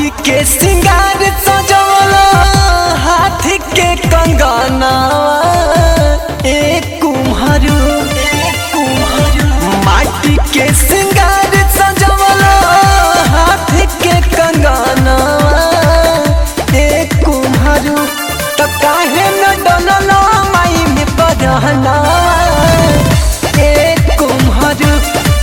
के सिंगार सजवला हाथी के कंगना एक कुम्हरू माटी के सिंगार सजवला हाथी के कंगना एक कुम्हरू तो काहे न डलला माई में पढ़ना एक कुम्हरू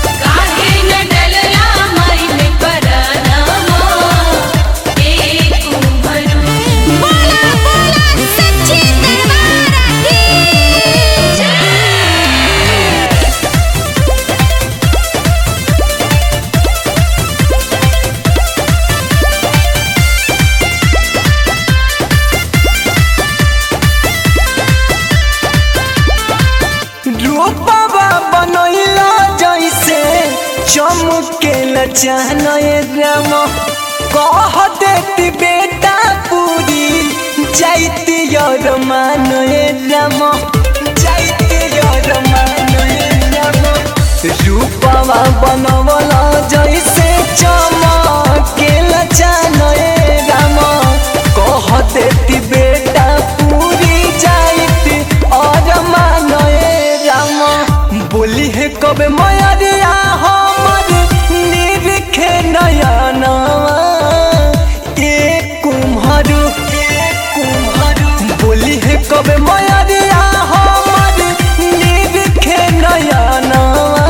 बनैला जैसे चमके लचन राम कह देती बेटा पूरी जाती मान राम जाती मान राम रूपवा बनवला जैसे चमके लचन राम कह देती बेटा पूरी जाती मान राम बोली है कब मयरिया हमर निरखे नयना एक कुम्हरू बोली है कब मयरिया हमर निरखे नयना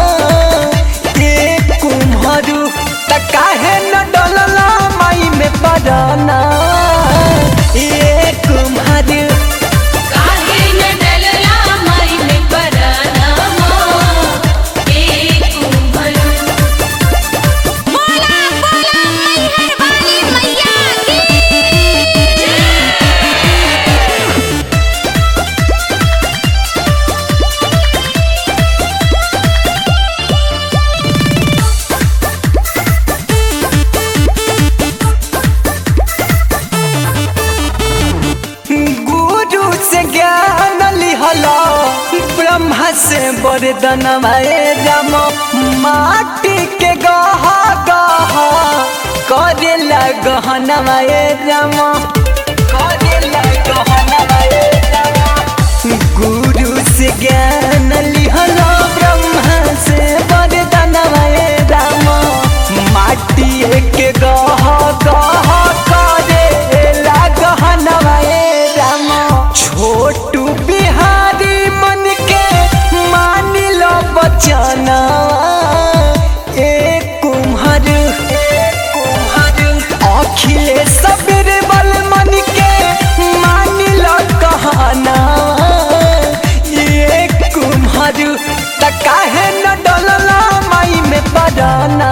एक कुम्हरू त काहे न डलला माई में पड़ना एक कुम्हरू ब्रह्मा से वरदान राम माटी के गहा गहा करेला गहना राम करेला गहना राम गुरु से ज्ञान लिहला ब्रह्मा से वरदान राम माटी के गहा गहा करेला गहना राम छोटू बिहारी बचाना एक कुम्हरू अखिलेश बीरबल मन के मानिल कहना एक कुम्हरू त काहे न डलला माई में पड़ना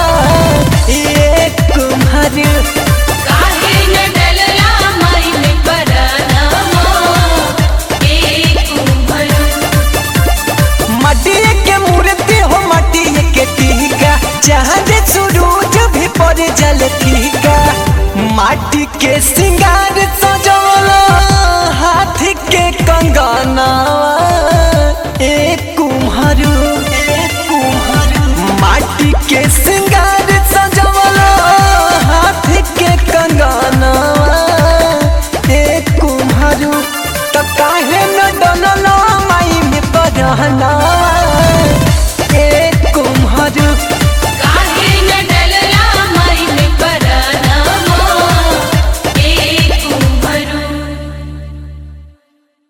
एक कुम्हरू जल ठीका माटी के सिंगार सजवला हाथी के कंगना एक कुम्हरू माटी के